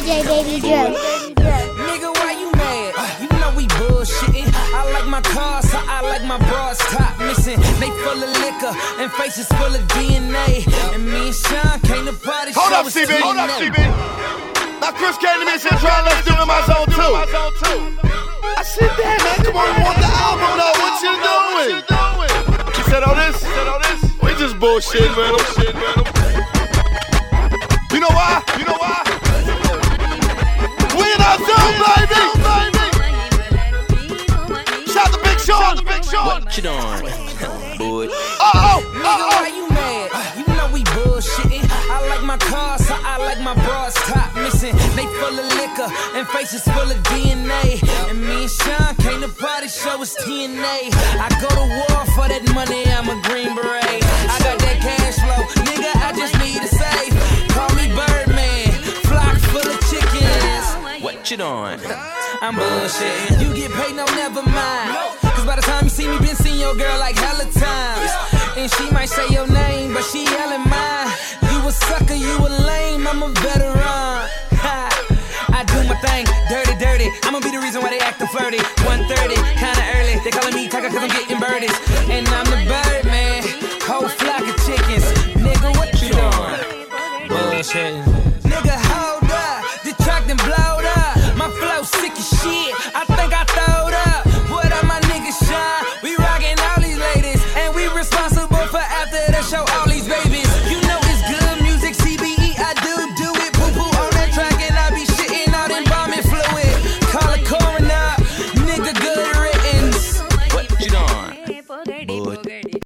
DJ Baby Joe. Nigga, why you mad? You know we bullshitting. I like my cars, so I like my bras top missing. They full of liquor and faces full of DNA. And me and Sean came to party. Hold up, CB. Hold up, CB. Now Chris came to me and said, try let's do it in my zone too. I said, damn man, come on, we want the album though. What you doing? He said, oh this? We just bullshit, man. You know why? We in our zone, baby. Shout to Big Sean. What you doing, boy? Nigga, why you mad? You know we bullshitting. I like my cars, so I like my bras top missing. They full of liquor and faces full of DNA. And me and Sean came to party, show us TNA. I go to war for that money, I'm a Green Beret. I got that cash flow, nigga, I just need a safe. Call me Birdman, flock full of chickens. What you doing? I'm bullshitting. You get paid, no, never mind. Cause by the time you see me, been seeing your girl like hella times. And she might say your name, but she yelling mine. You a sucker, you a lame, I'm a veteran. I do my thing, dirty. I'ma be the reason why they actin' flirty. 1:30, kinda early. They calling me Tucker cause I'm getting birdies.